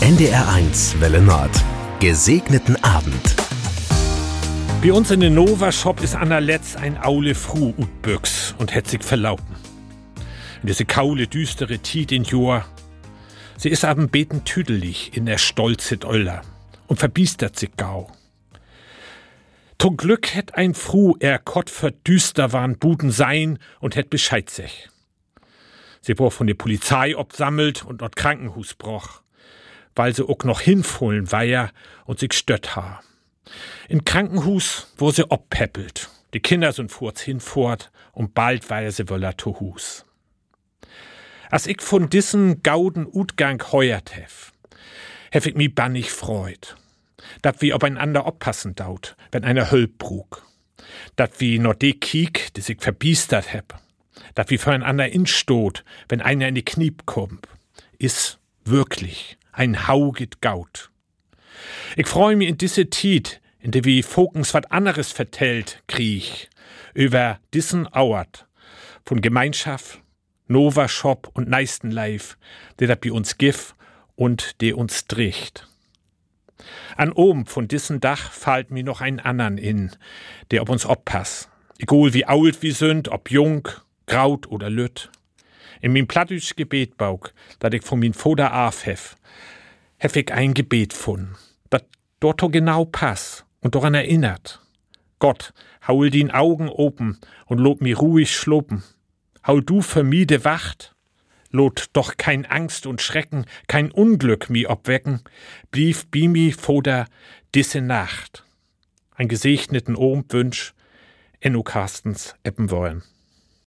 NDR1 Welle Nord. Gesegneten Abend. Bei uns in den Nova-Shop ist Anna Letz ein aule Fru ut Büchs und hätt sich verlauben. In diese kaule, düstere Tiet in Joa. Sie ist aber beten tüdelig in der Stolzet Öller und verbiestert sich gau. Zum Glück hätt ein Fru Kott verdüster waren Buden sein und hätt Bescheid sech. Sie wurde von der Polizei obsammelt und dort Krankenhus broch, weil sie auch noch hinfohlen weier und sich stött ha. Im Krankenhus wo sie obpäppelt. Die Kinder sind furz hinfort und bald war sie woller to Hus. Als ich von dissen gauden Utgang heuert hef ich mi bannig freut. Dat wie obeinander oppassen daut, wenn einer Hölp brug. Dat wie no de kiek, die sich verbiestert heb. Dat wie füreinander instot, wenn einer in die Kniep kommt. Is wirklich ein hauget Gaut. Ich freu mi in diese Tiet, in der wie Fokens wat anderes vertellt, kriech, über dissen Auert, von Gemeinschaft, Nova-Shop und Neistenleif, der dat bei uns gif und der uns dricht. An oben von dissen Dach fallt mi noch ein andern in, der ob uns oppass. Egal wie ault wie sünd, ob jung, graut oder lütt. In min plattdütsch Gebetbauk, dat ich von min Vater af hef ich ein Gebet fun, dat dort genau pass und daran erinnert. Gott, haul din Augen open und lob mi ruhig schlopen. Haul du für mi de Wacht, lot doch kein Angst und Schrecken, kein Unglück mi obwecken, blieb bi mi Vater disse Nacht. Ein gesegneten Abend wünsch, Enno Carstens Eppenwollen.